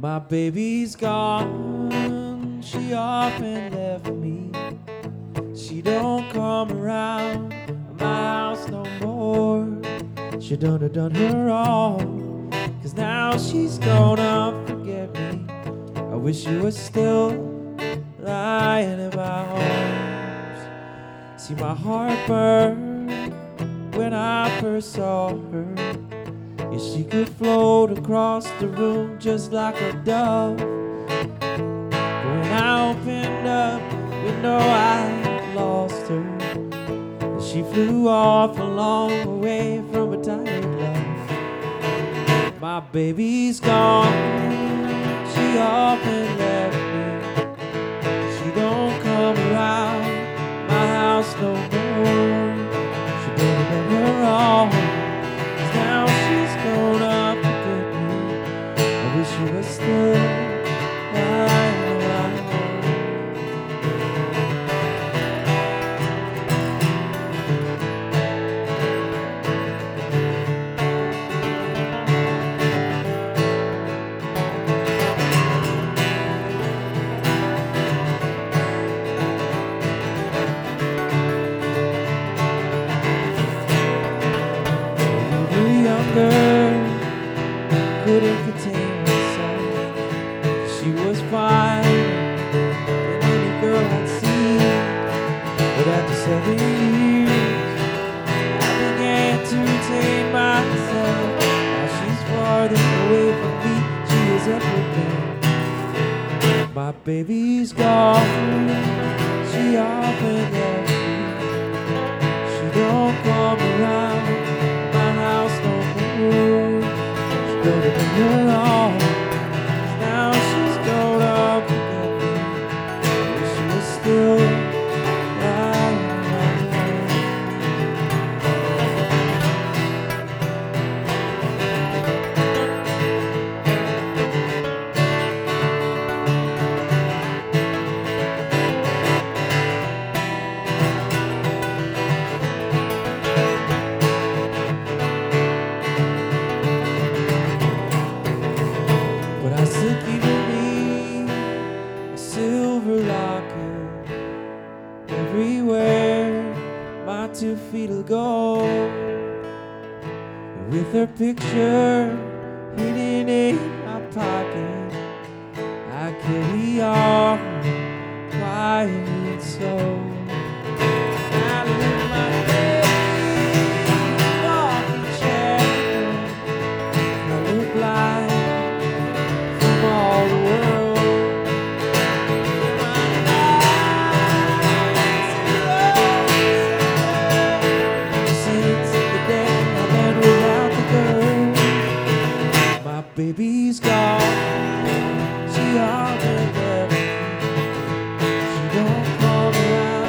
My baby's gone, she often left me. She don't come around my house no more. She done her wrong, 'cause now she's gonna forget me. I wish you were still lying in my arms. See, my heart burned when I first saw her. Yeah, she could float across the room just like a dove. But when I opened up, you know I lost her. And she flew off a long way from a tired love. My baby's gone, she often left me. She don't come around my house no more. She done her wrong, 'cause now she's grown up to get me. I wish you were still lying around. Couldn't contain myself. She was fine than any girl I'd seen. But after 7 years, I began to retain myself. Now she's farther away from me, she is everything. My baby's gone, she often left me. She don't come around my house no more. Her all. Now she's grown up to get me. Wish she was still lying around. I still keep with me a silver locket. Everywhere my 2 feet will go, and with her picture hidden in my pocket, I carry on quietly and slow. I live my days off the chair, colorblind all the world. Since the day I met without the girl, my baby's gone. She already left me. She don't come around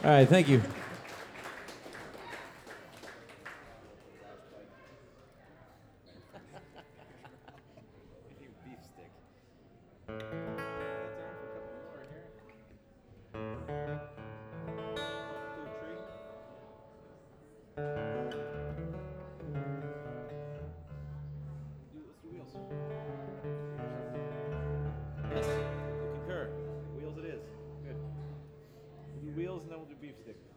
All right, thank you. Yes, we concur. Wheels it is. Good. We'll do wheels and then we'll do beef stick.